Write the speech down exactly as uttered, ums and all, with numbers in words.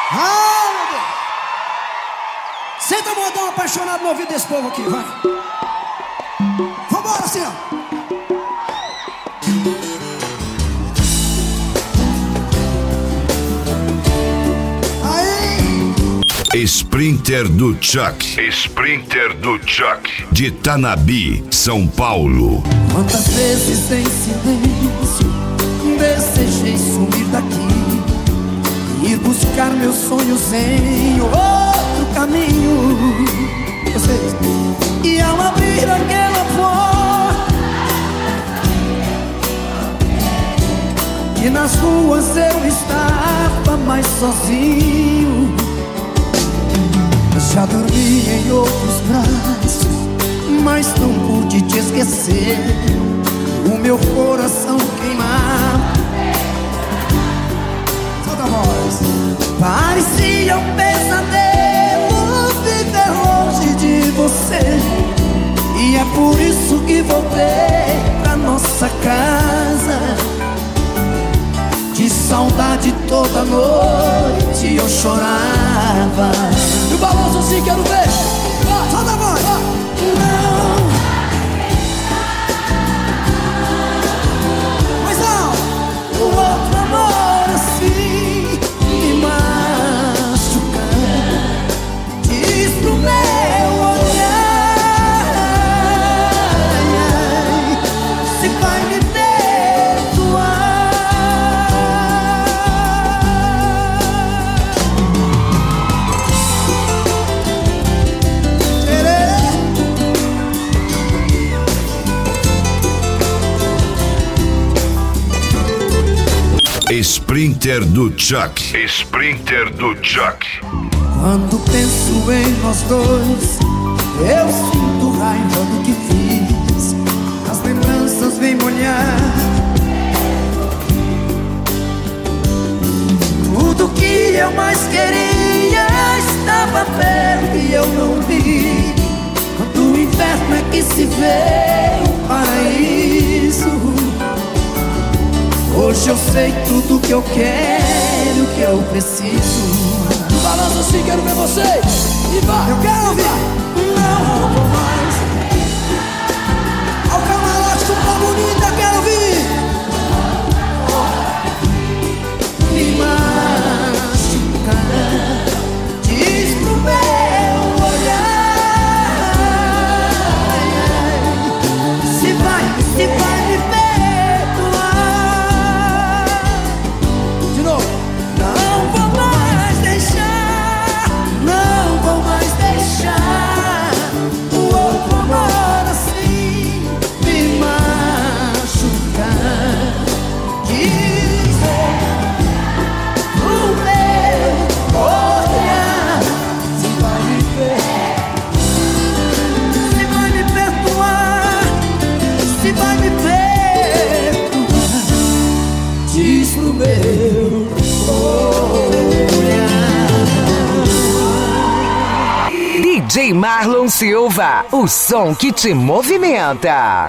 Ah, meu Deus. Senta, modão apaixonado no ouvido desse povo aqui, vai. Vambora, assim, ó. Sprinter do Chuck. Sprinter do Chuck. De Tanabi, São Paulo. Quantas vezes em silêncio desejei sumir daqui, ir buscar meus sonhos em outro caminho. Vocês. E ao abrir aquela porta, e nas ruas eu estava mais sozinho. Já dormi em outros braços, mas não pude te esquecer. O meu coração queimava. Solta a voz. Parecia um pesadelo viver longe de você, e é por isso que voltei pra nossa casa. De saudade toda noite eu chorava. E o balanço assim, quero ver. Vai. Solta a voz. Vai. Não. Mas não. O outro amor assim me machuca. Diz pro meu olhar se vai me perdoar. Sprinter do Chuck. Sprinter do Chuck. Quando penso em nós dois, eu sinto raiva do que fiz. As lembranças vêm molhar tudo que eu mais queria estava perto e eu não vi. Quando o inferno é que se vê o paraíso. Hoje eu sei tudo que eu quero, que eu preciso. Balança assim, quero ver vocês. E vai. Eu quero ouvir. Não vou mais ao camarote com uma bonita, quero ouvir. Me machucar. Diz pro meu olhar se vai, se vai me perdoar. De novo. Não vou mais deixar, não vou mais deixar o outro amor assim me machucar. Diz pro meu olhar se vai me perdoar, se vai me perdoar, se vai me perdoar. Diz pro meu D J Marlon Silva, o som que te movimenta.